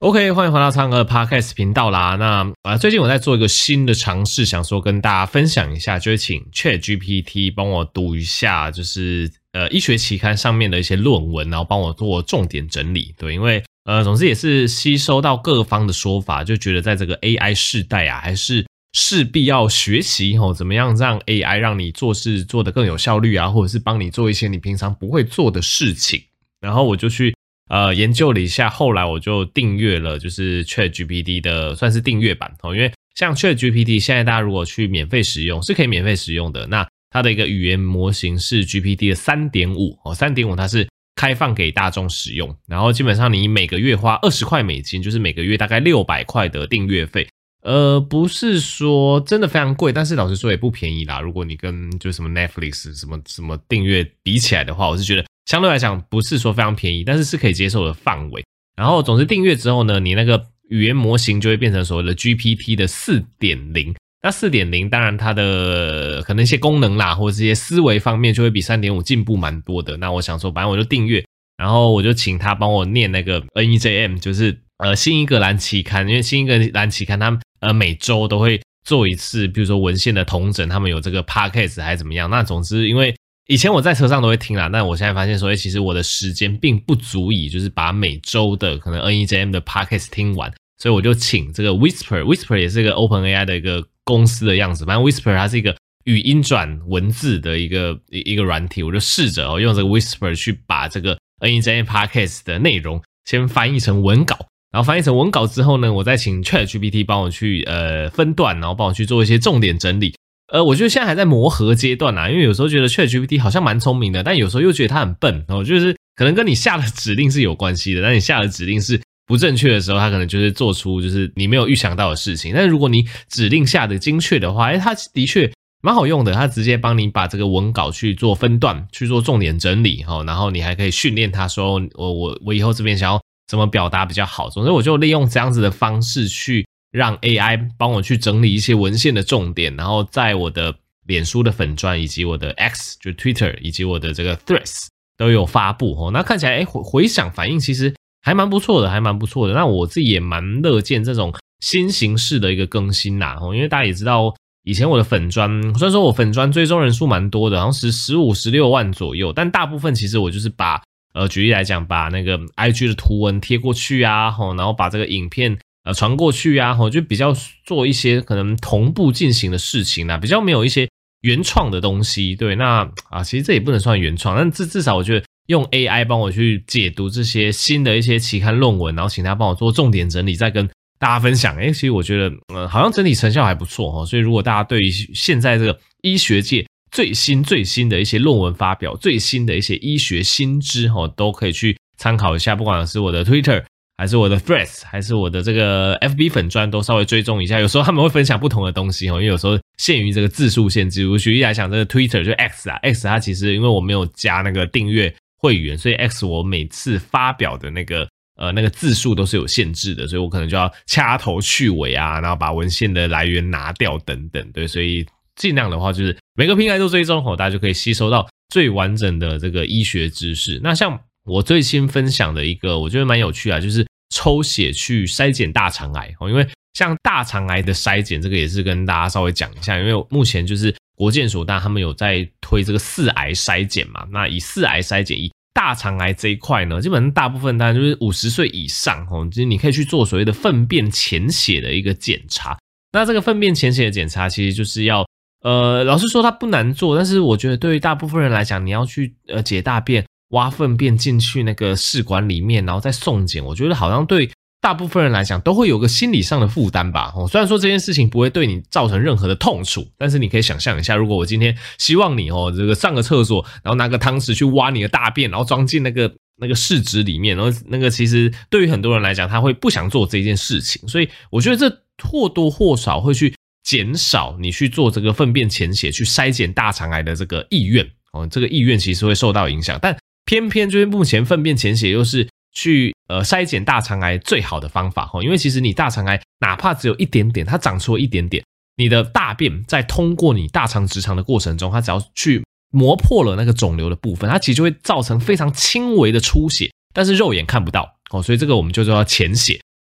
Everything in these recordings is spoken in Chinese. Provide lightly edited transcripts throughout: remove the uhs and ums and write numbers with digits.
OK， 欢迎回到苍哥 Podcast 频道啦。那最近我在做一个新的尝试，想说跟大家分享一下，就是请 ChatGPT 帮我读一下，就是医学期刊上面的一些论文，然后帮我做重点整理。对，因为总之也是吸收到各方的说法，就觉得在这个 AI 世代啊，还是势必要学习怎么样让 AI 让你做事做得更有效率啊，或者是帮你做一些你平常不会做的事情。然后我就去研究了一下，后来我就订阅了就是 ChatGPT 的算是订阅版因为像 ChatGPT 现在大家如果去免费使用是可以免费使用的，那它的一个语言模型是 GPT 的 3.5 3.5 它是开放给大众使用，然后基本上你每个月花20块美金，就是每个月大概600块的订阅费。不是说真的非常贵，但是老实说也不便宜啦。如果你跟就是什么 Netflix 什么订阅比起来的话，我是觉得相对来讲不是说非常便宜，但是是可以接受的范围。然后总之订阅之后呢，你那个语言模型就会变成所谓的 GPT 的 4.0。那 4.0 当然它的可能一些功能啦，或者是一些思维方面就会比 3.5 进步蛮多的。那我想说反正我就订阅，然后我就请他帮我念那个 NEJM， 就是新英格兰期刊，因为新英格兰期刊他们每周都会做一次比如说文献的统整，他们有这个 podcast 还是怎么样。那总之因为以前我在车上都会听啦，但我现在发现说其实我的时间并不足以就是把每周的可能 NEJM 的 podcast 听完，所以我就请这个 Whisper 也是一个 OpenAI 的一个公司的样子，反正 Whisper 它是一个语音转文字的一个软体，我就试着用这个 Whisper 去把这个 NEJM podcast 的内容先翻译成文稿，然后翻译成文稿之后呢，我再请 ChatGPT 帮我去分段，然后帮我去做一些重点整理。我觉得现在还在磨合阶段啦，因为有时候觉得 ChatGPT 好像蛮聪明的，但有时候又觉得它很笨就是可能跟你下的指令是有关系的，但你下的指令是不正确的时候，它可能就是做出就是你没有预想到的事情。但是如果你指令下的精确的话，它的确蛮好用的，它直接帮你把这个文稿去做分段，去做重点整理然后你还可以训练它说我以后这边想要怎么表达比较好。总之我就利用这样子的方式去让 AI 帮我去整理一些文献的重点，然后在我的脸书的粉专以及我的 X 就 Twitter 以及我的这个 Threads 都有发布那看起来回响反应其实还蛮不错的。那我自己也蛮乐见这种新形式的一个更新啦因为大家也知道以前我的粉专虽然说我粉专追踪人数蛮多的，好像15、16万左右，但大部分其实我就是把举例来讲把那个 IG 的图文贴过去啊然后把这个影片传过去啊就比较做一些可能同步进行的事情啦，比较没有一些原创的东西。对，那其实这也不能算原创，但至少我觉得用 AI 帮我去解读这些新的一些期刊论文，然后请他帮我做重点整理，再跟大家分享其实我觉得好像整体成效还不错所以如果大家对于现在这个医学界最新的一些论文发表，最新的一些医学新知都可以去参考一下，不管是我的 Twitter 还是我的 Threads 还是我的这个 FB 粉专都稍微追踪一下，有时候他们会分享不同的东西因为有时候限于这个字数限制。我举例来讲这个 Twitter 就 X 它其实因为我没有加那个订阅会员，所以 X 我每次发表的那个字数都是有限制的，所以我可能就要掐头去尾啊，然后把文献的来源拿掉等等。对，所以尽量的话就是每个平台都追踪大家就可以吸收到最完整的这个医学知识。那像我最新分享的一个我觉得蛮有趣就是抽血去筛检大肠癌因为像大肠癌的筛检这个也是跟大家稍微讲一下，因为目前就是国健署他们有在推这个4癌筛检嘛，那以4癌筛检以大肠癌这一块呢，基本上大部分当然就是50岁以上就是你可以去做所谓的粪便潜血的一个检查。那这个粪便潜血的检查其实就是要老实说它不难做，但是我觉得对于大部分人来讲，你要去解大便挖粪便进去那个试管里面然后再送检，我觉得好像对大部分人来讲都会有个心理上的负担吧虽然说这件事情不会对你造成任何的痛楚，但是你可以想象一下，如果我今天希望你这个上个厕所然后拿个汤匙去挖你的大便，然后装进那个试纸里面，然后那个其实对于很多人来讲他会不想做这件事情，所以我觉得这或多或少会去减少你去做这个粪便潜血去筛检大肠癌的这个意愿这个意愿其实会受到影响。但偏偏就是目前粪便潜血又是去筛检大肠癌最好的方法因为其实你大肠癌哪怕只有一点点，它长出了一点点，你的大便在通过你大肠直肠的过程中，它只要去磨破了那个肿瘤的部分，它其实就会造成非常轻微的出血，但是肉眼看不到所以这个我们就叫潜血。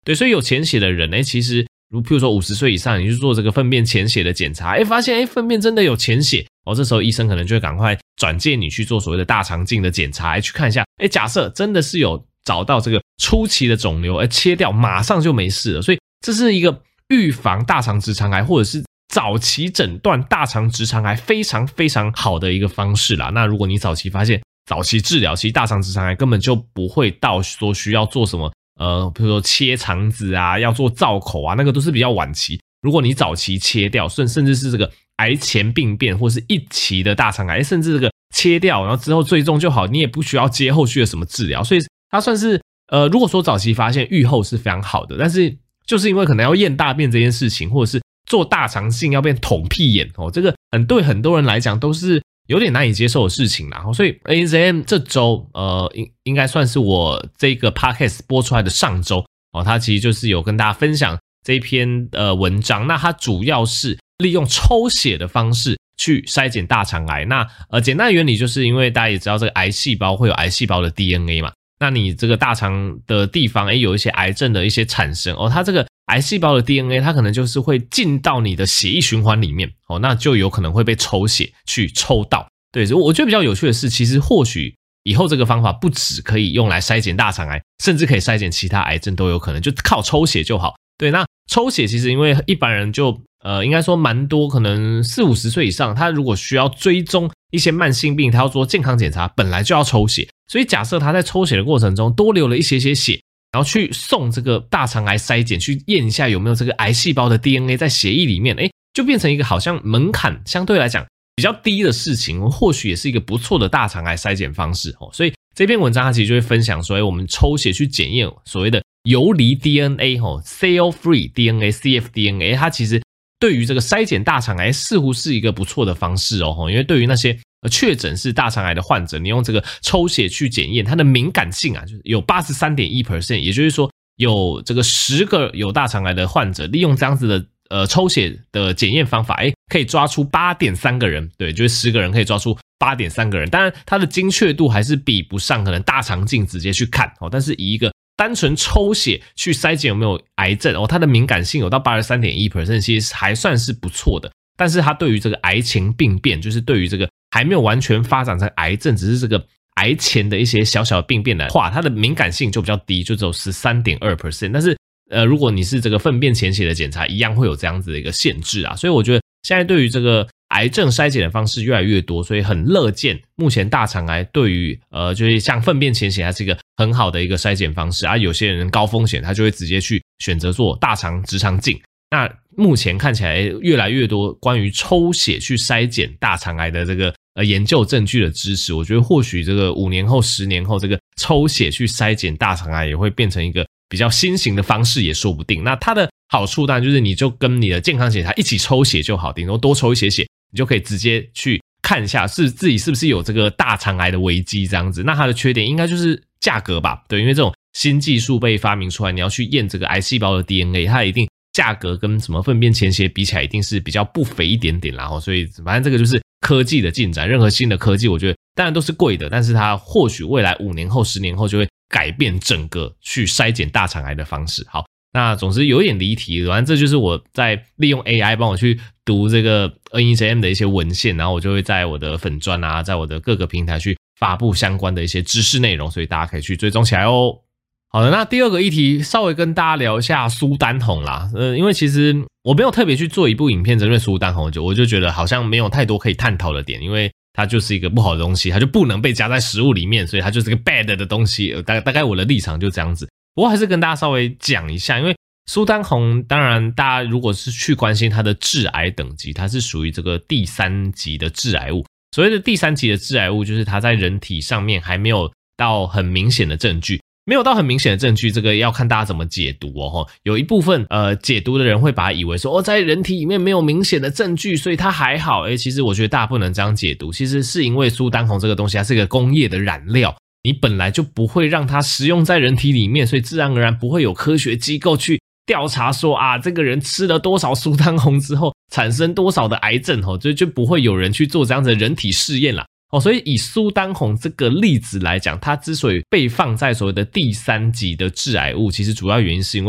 对，所以有潜血的人其实譬如说50岁以上，你去做这个粪便潜血的检查，发现粪便真的有潜血这时候医生可能就会赶快转介你去做所谓的大肠镜的检查，去看一下，假设真的是有找到这个初期的肿瘤，切掉马上就没事了，所以这是一个预防大肠直肠癌或者是早期诊断大肠直肠癌非常非常好的一个方式啦。那如果你早期发现，早期治疗，其实大肠直肠癌根本就不会到说需要做什么比如说切肠子啊，要做造口啊，那个都是比较晚期。如果你早期切掉，甚至是这个癌前病变或是一期的大肠癌，甚至这个切掉，然后之后最终就好，你也不需要接后续的什么治疗，所以它算是如果说早期发现，预后是非常好的。但是就是因为可能要验大便这件事情，或者是做大肠镜要变捅屁眼这个对很多人来讲都是有点难以接受的事情啦。所以 ANZM 这周应该算是我这个 podcast 播出来的上周它其实就是有跟大家分享这一篇文章。那它主要是利用抽血的方式去筛检大肠癌。那简单的原理就是因为大家也知道这个癌细胞会有癌细胞的 DNA 嘛，那你这个大肠的地方有一些癌症的一些产生它这个癌细胞的 DNA 它可能就是会进到你的血液循环里面那就有可能会被抽血去抽到。对，我觉得比较有趣的是，其实或许以后这个方法不只可以用来筛检大肠癌，甚至可以筛检其他癌症都有可能，就靠抽血就好。对，那抽血其实因为一般人就应该说蛮多，可能40-50岁以上，他如果需要追踪一些慢性病，他要做健康检查，本来就要抽血。所以假设他在抽血的过程中多流了一些血，然后去送这个大肠癌筛检，去验一下有没有这个癌细胞的 DNA 在血液里面，就变成一个好像门槛相对来讲比较低的事情，或许也是一个不错的大肠癌筛检方式。所以这篇文章它其实就会分享说，我们抽血去检验所谓的游离 DNA、cell-free DNA、cfDNA， 它其实对于这个筛检大肠癌似乎是一个不错的方式因为对于那些确诊是大肠癌的患者，你用这个抽血去检验，它的敏感性就是有 83.1%， 也就是说有这个10个有大肠癌的患者利用这样子的抽血的检验方法，可以抓出 8.3 个人，对，就是10个人可以抓出 8.3 个人。当然它的精确度还是比不上可能大肠镜直接去看但是以一个单纯抽血去筛检有没有癌症它的敏感性有到 83.1%， 其实还算是不错的。但是它对于这个癌前病变，就是对于这个还没有完全发展成癌症，只是这个癌前的一些小小的病变的话，它的敏感性就比较低，就只有 13.2%。 但是如果你是这个粪便潜血的检查，一样会有这样子的一个限制啊。所以我觉得现在对于这个癌症筛检的方式越来越多，所以很乐见目前大肠癌对于就是像粪便潜血它是一个很好的一个筛检方式啊。有些人高风险他就会直接去选择做大肠直肠镜。那目前看起来越来越多关于抽血去筛检大肠癌的这个研究证据的支持，我觉得或许这个5年后10年后，这个抽血去筛检大肠癌也会变成一个比较新型的方式也说不定。那它的好处当然就是你就跟你的健康检查一起抽血就好，顶多多抽一些血，你就可以直接去看一下自己是不是有这个大肠癌的危机这样子。那它的缺点应该就是价格吧，对，因为这种新技术被发明出来，你要去验这个癌细胞的 DNA， 它一定价格跟什么粪便潜血比起来一定是比较不菲一点点啦，所以反正这个就是科技的进展，任何新的科技我觉得当然都是贵的，但是它或许未来5年后10年后就会改变整个去筛检大肠癌的方式。好，那总之有点离题，反正这就是我在利用 AI 帮我去读这个 NEJM 的一些文献，然后我就会在我的粉专啊，在我的各个平台去发布相关的一些知识内容，所以大家可以去追踪起来哦。好的，那第二个议题稍微跟大家聊一下苏丹红啦。因为其实我没有特别去做一部影片针对苏丹红，我就觉得好像没有太多可以探讨的点，因为它就是一个不好的东西，它就不能被加在食物里面，所以它就是个 bad 的东西。大概我的立场就这样子。不过还是跟大家稍微讲一下，因为苏丹红当然大家如果是去关心它的致癌等级，它是属于这个第3级的致癌物。所谓的第3级的致癌物，就是它在人体上面还没有到很明显的证据。没有到很明显的证据，这个要看大家怎么解读哦。有一部分解读的人会把它以为说在人体里面没有明显的证据，所以它还好。其实我觉得大家不能这样解读，其实是因为苏丹红这个东西它是一个工业的染料，你本来就不会让它食用在人体里面，所以自然而然不会有科学机构去调查说这个人吃了多少苏丹红之后产生多少的癌症就不会有人去做这样子的人体试验啦。所以以苏丹红这个例子来讲，它之所以被放在所谓的第3级的致癌物，其实主要原因是因为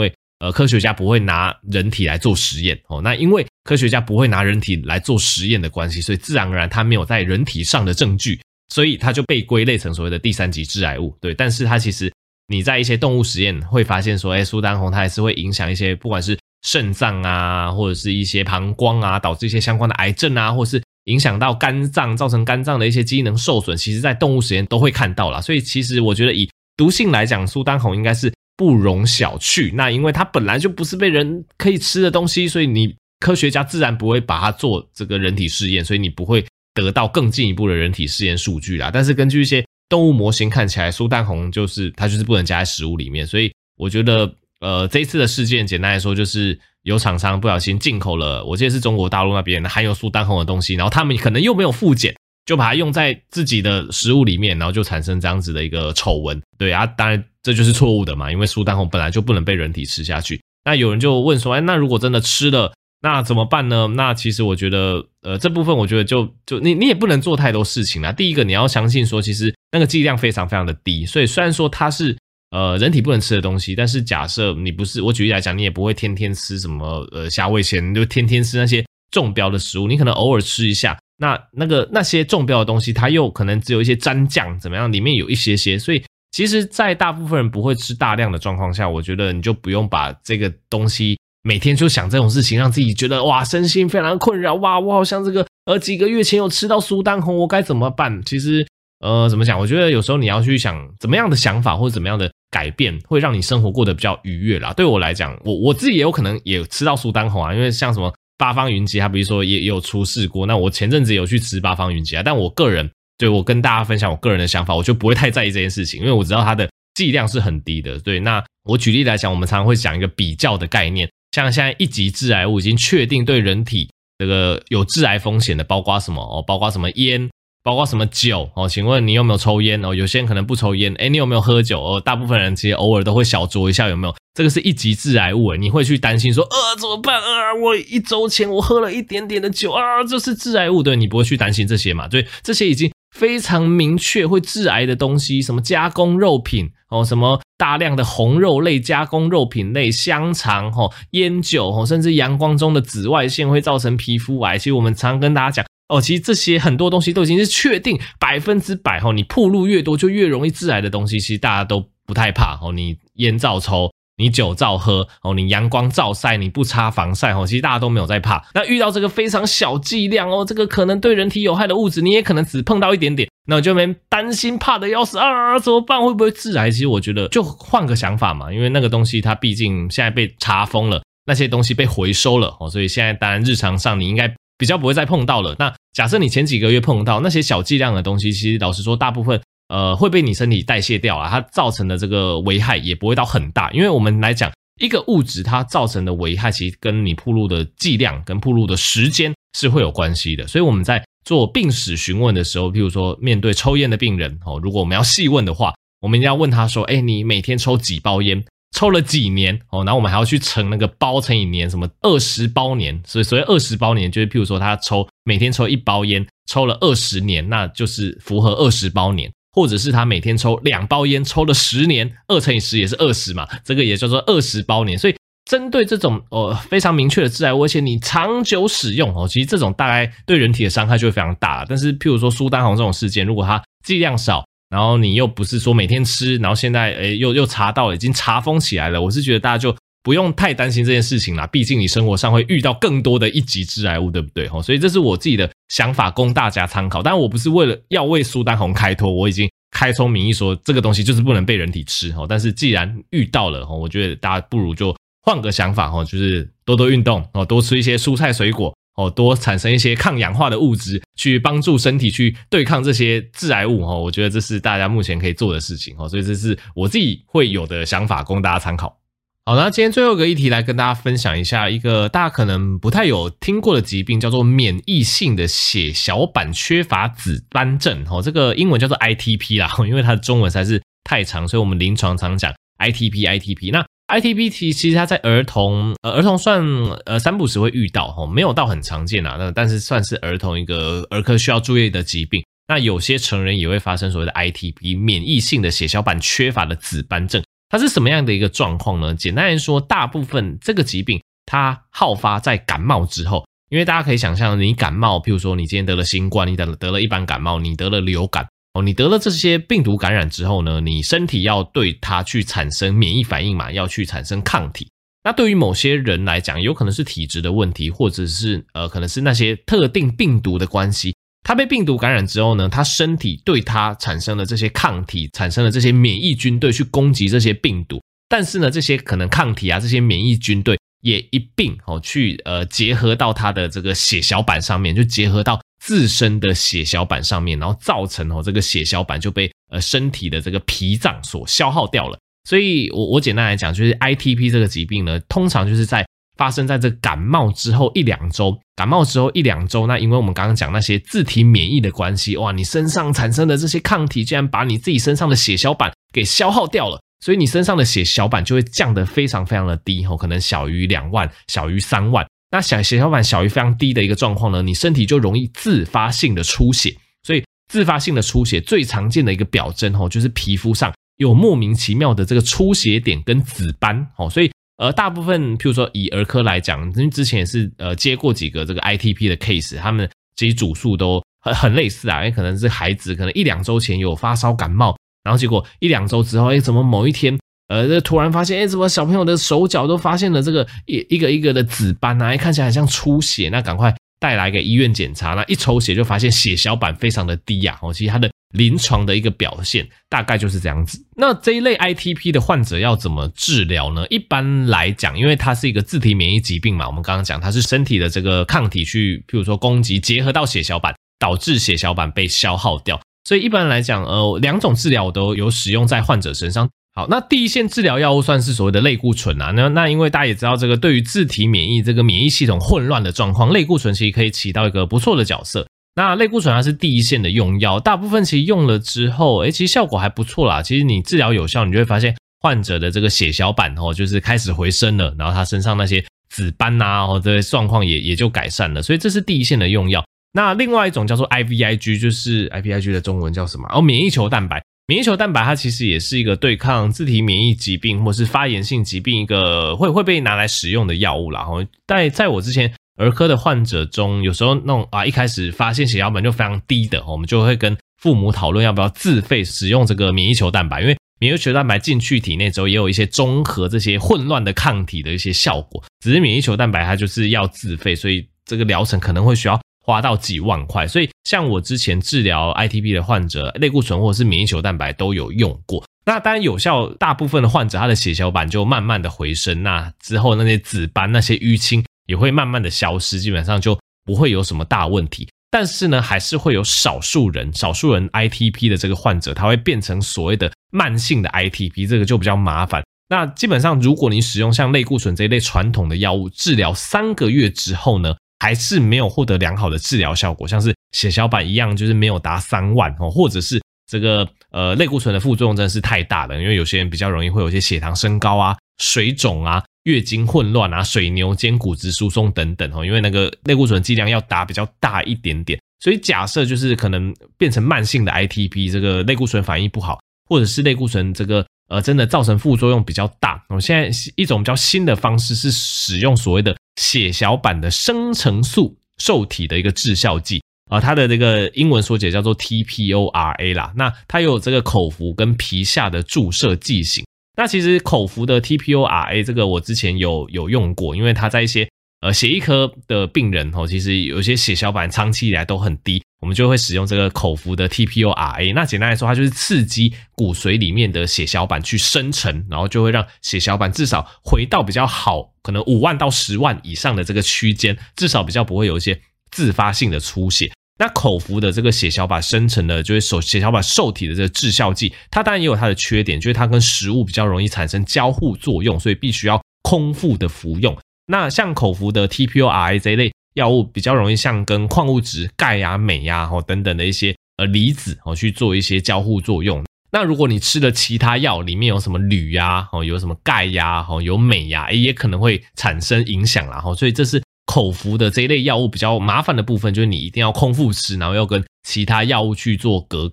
科学家不会拿人体来做实验哦。那因为科学家不会拿人体来做实验的关系，所以自然而然它没有在人体上的证据，所以它就被归类成所谓的第三级致癌物。对，但是它其实你在一些动物实验会发现说，苏丹红它还是会影响一些不管是肾脏啊，或者是一些膀胱啊，导致一些相关的癌症啊，或是影响到肝脏，造成肝脏的一些机能受损，其实在动物实验都会看到啦。所以其实我觉得以毒性来讲，苏丹红应该是不容小觑。那因为它本来就不是被人可以吃的东西，所以你科学家自然不会把它做这个人体试验，所以你不会得到更进一步的人体试验数据啦。但是根据一些动物模型看起来，苏丹红它就是不能加在食物里面，所以我觉得这一次的事件简单来说就是有厂商不小心进口了，我记得是中国大陆那边含有苏丹红的东西，然后他们可能又没有复检，就把它用在自己的食物里面，然后就产生这样子的一个丑闻。对啊，当然这就是错误的嘛，因为苏丹红本来就不能被人体吃下去。那有人就问说，那如果真的吃了，那怎么办呢？那其实我觉得这部分我觉得就你也不能做太多事情啦。第一个你要相信说其实那个剂量非常非常的低，所以虽然说它是人体不能吃的东西，但是假设你不是，我举例来讲，你也不会天天吃什么虾味鲜，就天天吃那些中标的食物，你可能偶尔吃一下，那些中标的东西它又可能只有一些沾酱怎么样，里面有一些，所以其实在大部分人不会吃大量的状况下，我觉得你就不用把这个东西每天就想这种事情，让自己觉得哇身心非常困扰，哇我好像这个几个月前有吃到苏丹红，我该怎么办？其实怎么讲，我觉得有时候你要去想怎么样的想法或者怎么样的改变会让你生活过得比较愉悦啦。对我来讲，我自己也有可能也吃到苏丹红啊，因为像什么八方云集它比如说也有出事过，那我前阵子有去吃八方云集啊，但我个人对我跟大家分享我个人的想法，我就不会太在意这件事情，因为我知道它的剂量是很低的。对，那我举例来讲，我们常常会讲一个比较的概念，像现在一级致癌物已经确定对人体这个有致癌风险的，包括什么包括什么烟，包括什么酒请问你有没有抽烟有些人可能不抽烟，你有没有喝酒大部分人其实偶尔都会小酌一下，有没有？这个是一级致癌物你会去担心说怎么办我1周前我喝了一点点的酒这是致癌物，对，你不会去担心这些嘛？对，这些已经非常明确会致癌的东西，什么加工肉品什么大量的红肉类加工肉品类，香肠烟酒甚至阳光中的紫外线会造成皮肤癌。其实我们常跟大家讲其实这些很多东西都已经是确定100%你暴露越多就越容易致癌的东西，其实大家都不太怕你烟照抽，你酒照喝你阳光照晒，你不擦防晒其实大家都没有在怕。那遇到这个非常小剂量这个可能对人体有害的物质，你也可能只碰到一点点，那我就没担心怕的要死怎么办？会不会致癌？其实我觉得就换个想法嘛，因为那个东西它毕竟现在被查封了，那些东西被回收了所以现在当然日常上你应该比较不会再碰到了。那假设你前几个月碰到那些小剂量的东西，其实老实说大部分会被你身体代谢掉它造成的这个危害也不会到很大。因为我们来讲一个物质它造成的危害其实跟你暴露的剂量跟暴露的时间是会有关系的。所以我们在做病史询问的时候，譬如说面对抽烟的病人如果我们要细问的话，我们一定要问他说你每天抽几包烟，抽了几年然后我们还要去乘那个包乘以年，什么20包年，所谓20包年就是譬如说他每天抽1包烟抽了20年，那就是符合20包年。或者是他每天抽2包烟抽了10年，2乘以10也是20嘛，这个也叫做20包年。所以针对这种非常明确的致癌物，而且你长久使用其实这种大概对人体的伤害就会非常大。但是譬如说苏丹红这种事件，如果它剂量少，然后你又不是说每天吃，然后现在又查到了，已经查封起来了，我是觉得大家就不用太担心这件事情啦，毕竟你生活上会遇到更多的一级致癌物，对不对？所以这是我自己的想法供大家参考。当然我不是为了要为苏丹红开脱，我已经开宗明义说这个东西就是不能被人体吃但是既然遇到了我觉得大家不如就换个想法就是多多运动多吃一些蔬菜水果多产生一些抗氧化的物质，去帮助身体去对抗这些致癌物我觉得这是大家目前可以做的事情所以这是我自己会有的想法供大家参考。好，那今天最后一个议题来跟大家分享一下一个大家可能不太有听过的疾病，叫做免疫性的血小板缺乏紫斑症这个英文叫做 ITP 啦，因为它的中文实在是太长，所以我们临床常讲 ITP。 那 ITP 其实它在儿童算3不时会遇到没有到很常见但是算是儿童一个儿科需要注意的疾病。那有些成人也会发生所谓的 ITP 免疫性的血小板缺乏的紫斑症， 它是什么样的一个状况呢？简单来说，大部分这个疾病它好发在感冒之后，因为大家可以想象，你感冒，譬如说你今天得了新冠，你得了一般感冒，你得了流感，你得了这些病毒感染之后呢，你身体要对它去产生免疫反应嘛，要去产生抗体。那对于某些人来讲，有可能是体质的问题，或者是可能是那些特定病毒的关系。他被病毒感染之后呢，他身体对他产生了这些抗体，产生了这些免疫军队去攻击这些病毒。但是呢，这些可能抗体啊，这些免疫军队也一并去结合到他的这个血小板上面，就结合到自身的血小板上面，然后造成这个血小板就被身体的这个脾脏所消耗掉了。所以我简单来讲，就是 ITP 这个疾病呢，通常就是发生在这感冒之后一两周，那因为我们刚刚讲那些自体免疫的关系，哇，你身上产生的这些抗体竟然把你自己身上的血小板给消耗掉了，所以你身上的血小板就会降得非常非常的低，可能小于2万，小于3万。那血小板小于非常低的一个状况呢，你身体就容易自发性的出血。所以自发性的出血最常见的一个表征就是皮肤上有莫名其妙的这个出血点跟紫斑。所以大部分譬如说以儿科来讲，因为之前也是接过几个这个 ITP 的 case， 他们其实主诉都很类似啊，因为可能是孩子可能1-2周前有发烧感冒，然后结果1-2周之后，怎么某一天突然发现怎么小朋友的手脚都发现了这个一个一个的紫斑啊，看起来很像出血，那赶快带来给医院检查，那一抽血就发现血小板非常的低啊，其实它的临床的一个表现大概就是这样子。那这一类 ITP 的患者要怎么治疗呢？一般来讲，因为它是一个自体免疫疾病嘛，我们刚刚讲它是身体的这个抗体去譬如说攻击结合到血小板，导致血小板被消耗掉，所以一般来讲2种治疗我都有使用在患者身上。好，那第一线治疗药物算是所谓的类固醇啊。那因为大家也知道，这个对于自体免疫这个免疫系统混乱的状况，类固醇其实可以起到一个不错的角色。那类固醇它是第一线的用药，大部分其实用了之后，其实效果还不错啦。其实你治疗有效，你就会发现患者的这个血小板就是开始回升了，然后他身上那些紫斑啊这些状况也就改善了。所以这是第一线的用药。那另外一种叫做 IVIG， 就是 IVIG 的中文叫什么？免疫球蛋白。免疫球蛋白它其实也是一个对抗自体免疫疾病或是发炎性疾病一个会被拿来使用的药物啦。在我之前儿科的患者中，有时候那种一开始发现血小板就非常低的，我们就会跟父母讨论要不要自费使用这个免疫球蛋白，因为免疫球蛋白进去体内之后也有一些中和这些混乱的抗体的一些效果，只是免疫球蛋白它就是要自费，所以这个疗程可能会需要花到几万块。所以像我之前治疗 ITP 的患者，类固醇或者是免疫球蛋白都有用过。那当然有效，大部分的患者他的血小板就慢慢的回升，那之后那些紫斑那些淤青也会慢慢的消失，基本上就不会有什么大问题。但是呢，还是会有少数人 ITP 的这个患者，他会变成所谓的慢性的 ITP， 这个就比较麻烦。那基本上如果你使用像类固醇这一类传统的药物治疗3个月之后呢，还是没有获得良好的治疗效果，像是血小板一样就是没有达3万，或者是这个类固醇的副作用真的是太大了，因为有些人比较容易会有一些血糖升高啊、水肿啊、月经混乱啊、水牛肩骨质疏松等等，因为那个类固醇剂量要打比较大一点点，所以假设就是可能变成慢性的 ITP， 这个类固醇反应不好，或者是类固醇这个真的造成副作用比较大，现在一种比较新的方式是使用所谓的血小板的生成素受体的一个致效剂它的这个英文缩写叫做 TPORA 啦。那它有这个口服跟皮下的注射剂型。那其实口服的 TPORA 这个我之前有用过，因为它在一些血液科的病人其实有些血小板长期以来都很低，我们就会使用这个口服的 TPORA。 那简单来说，它就是刺激骨髓里面的血小板去生成，然后就会让血小板至少回到比较好，可能5万到10万以上的这个区间，至少比较不会有一些自发性的出血。那口服的这个血小板生成的就是血小板受体的这个致效剂，它当然也有它的缺点，就是它跟食物比较容易产生交互作用，所以必须要空腹的服用。那像口服的 TPORA 这一类药物比较容易像跟矿物质钙啊、镁啊等等的一些离子去做一些交互作用。那如果你吃的其他药里面有什么铝啊、有什么钙呀、有镁呀，也可能会产生影响啦。所以这是口服的这一类药物比较麻烦的部分，就是你一定要空腹吃，然后要跟其他药物去做隔开。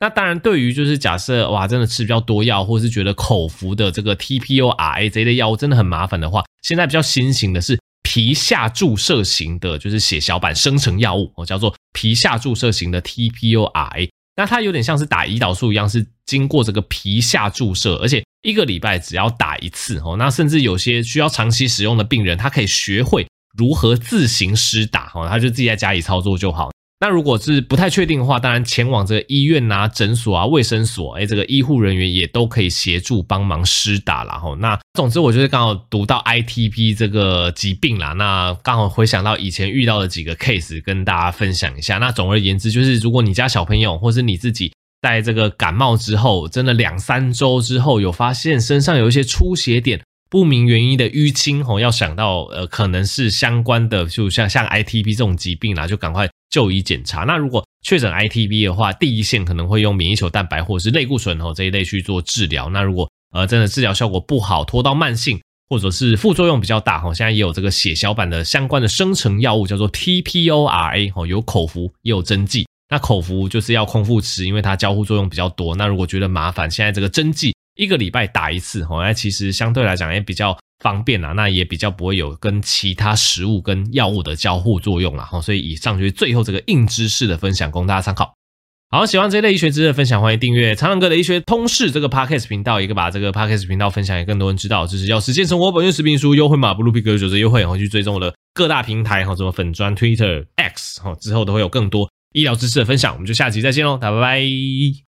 那当然对于就是假设哇真的吃比较多药，或是觉得口服的这个 TPO-RA 这一类药物真的很麻烦的话，现在比较新型的是皮下注射型的，就是血小板生成药物，叫做皮下注射型的 TPO-RA。那它有点像是打胰岛素一样，是经过这个皮下注射，而且1个礼拜只要打1次。那甚至有些需要长期使用的病人，他可以学会如何自行施打，他就自己在家里操作就好。那如果是不太确定的话，当然前往这个医院啊、诊所啊、卫生所，这个医护人员也都可以协助帮忙施打啦。那总之我就是刚好读到 ITP 这个疾病啦，那刚好回想到以前遇到的几个 case 跟大家分享一下。那总而言之就是如果你家小朋友或是你自己在这个感冒之后，真的2-3周之后有发现身上有一些出血点，不明原因的淤青，要想到可能是相关的，就像 ITP 这种疾病啦，就赶快就医检查。那如果确诊 ITP 的话，第一线可能会用免疫球蛋白或者是类固醇这一类去做治疗。那如果真的治疗效果不好，拖到慢性，或者是副作用比较大，现在也有这个血小板的相关的生成药物叫做 TPO-RA， 有口服也有针剂。那口服就是要空腹吃，因为它交互作用比较多。那如果觉得麻烦，现在这个针剂1个礼拜打1次，那其实相对来讲也比较方便啦，那也比较不会有跟其他食物跟药物的交互作用啦。所以以上就是最后这个硬知识的分享，供大家参考。好，喜欢这类医学知识的分享，欢迎订阅长朗哥的医学通识这个 Podcast 频道，也可以把这个 Podcast 频道分享给更多人知道。这是要实践生活本月食品书优惠码 BluePig90优惠，去追踪我的各大平台，什么粉专、Twitter、X，之后都会有更多医疗知识的分享。我们就下集再见咯，大家拜拜。